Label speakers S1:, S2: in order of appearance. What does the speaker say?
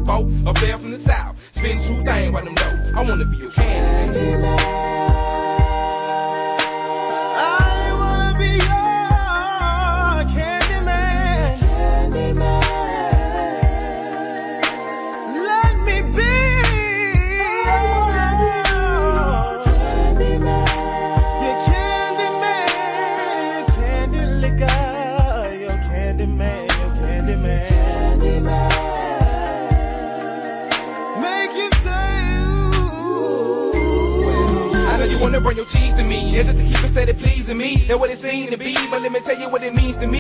S1: before. A player from the south, spin true thing by them know. I wanna be your candy man.
S2: I wanna be your candy man. Candy man. Let me be your candy man. Your candy man. Your candy liquor. Your candy man. Your candy man. Candy man. Make you say ooh.
S1: I know you wanna bring your cheese to me. Is it to keep it steady pleasing me? That's what it seems to be, but let me tell you what it means to me.